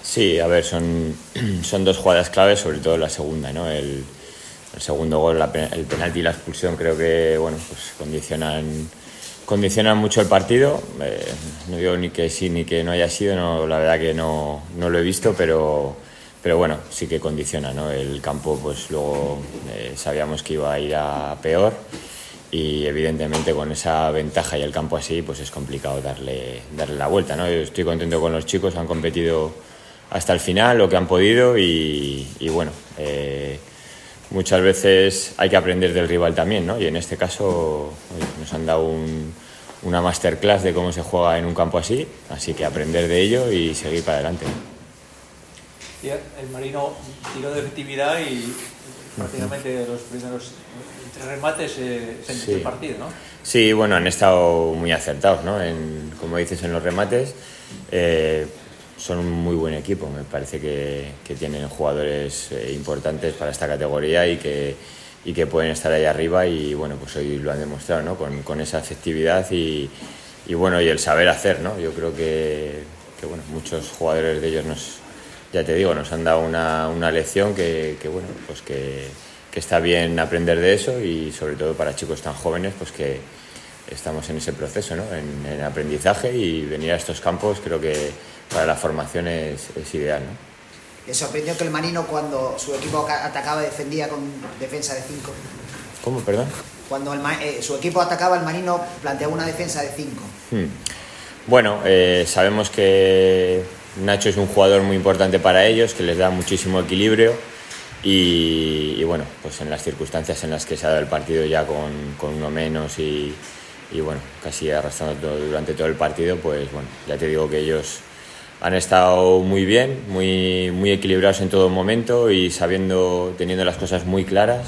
Sí, a ver, son dos jugadas claves, sobre todo la segunda, ¿no? El segundo gol, el penalti y la expulsión, creo que bueno, pues condicionan mucho el partido. No digo ni que sí ni que no haya sido, no, la verdad que no lo he visto, pero bueno, sí que condiciona, ¿no? El campo, pues luego sabíamos que iba a ir a peor y evidentemente con esa ventaja y el campo así, pues es complicado darle la vuelta, ¿no? Yo estoy contento con los chicos, han competido hasta el final lo que han podido y bueno, muchas veces hay que aprender del rival también, ¿no? Y en este caso nos han dado una masterclass de cómo se juega en un campo así que aprender de ello y seguir para adelante. El Marino tiró de efectividad y prácticamente los primeros 3 remates se inició el partido, ¿no? Sí, bueno, han estado muy acertados, ¿no? Como dices, en los remates. Son un muy buen equipo, me parece que tienen jugadores importantes para esta categoría y que pueden estar ahí arriba y bueno, pues hoy lo han demostrado, ¿no? Con esa efectividad y bueno, y el saber hacer, ¿no? Yo creo que bueno, muchos jugadores de ellos ya te digo, nos han dado una lección que bueno, pues que está bien aprender de eso y sobre todo para chicos tan jóvenes, pues que estamos en ese proceso, ¿no? En aprendizaje y venir a estos campos creo que para la formación es ideal, ¿no? ¿Le sorprendió que el Marino, cuando su equipo atacaba, defendía con defensa de 5? ¿Cómo, perdón? Cuando su equipo atacaba, el Marino planteaba una defensa de 5. Bueno, sabemos que Nacho es un jugador muy importante para ellos, que les da muchísimo equilibrio y bueno, pues en las circunstancias en las que se ha dado el partido ya con uno menos y bueno, casi arrastrando durante todo el partido, pues bueno, ya te digo que ellos han estado muy bien, muy equilibrados en todo momento y teniendo las cosas muy claras.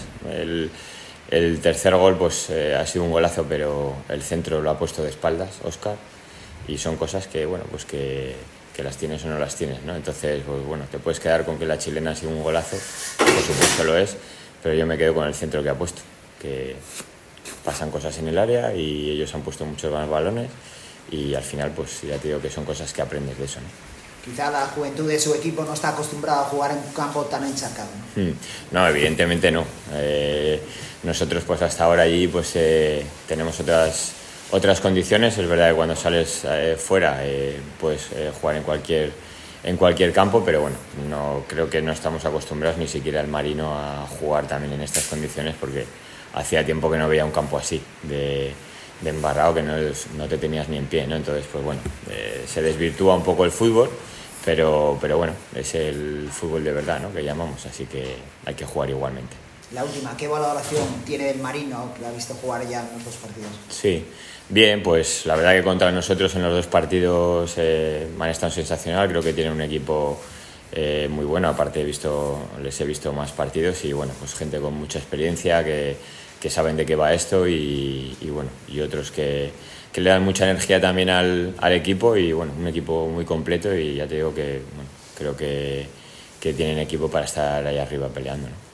El tercer gol pues ha sido un golazo, pero el centro lo ha puesto de espaldas Óscar y son cosas que bueno, pues que las tienes o no las tienes, ¿no? Entonces, pues bueno, te puedes quedar con que la chilena ha sido un golazo, por supuesto lo es, pero yo me quedo con el centro que ha puesto, que pasan cosas en el área y ellos han puesto muchos más balones y al final pues ya te digo que son cosas que aprendes de eso, ¿no? Quizá la juventud de su equipo no está acostumbrada a jugar en un campo tan encharcado, ¿no? No, evidentemente no. Nosotros pues hasta ahora allí pues tenemos otras condiciones. Es verdad que cuando sales fuera puedes jugar en cualquier campo, pero bueno, no creo que no estamos acostumbrados ni siquiera el Marino a jugar también en estas condiciones porque hacía tiempo que no veía un campo así de embarrado, que no te tenías ni en pie, ¿no? Entonces pues bueno, se desvirtúa un poco el fútbol, pero bueno, es el fútbol de verdad, ¿no? Que llamamos, así que hay que jugar igualmente. La última, ¿qué valoración tiene el Marino, que lo ha visto jugar ya en los 2 partidos? Sí, bien, pues la verdad que contra nosotros en los 2 partidos han estado sensacional. Creo que tienen un equipo muy bueno, aparte les he visto más partidos y bueno, pues gente con mucha experiencia que saben de qué va esto y bueno, y otros que le dan mucha energía también al equipo y bueno, un equipo muy completo y ya te digo que bueno, creo que tienen equipo para estar ahí arriba peleando, ¿no?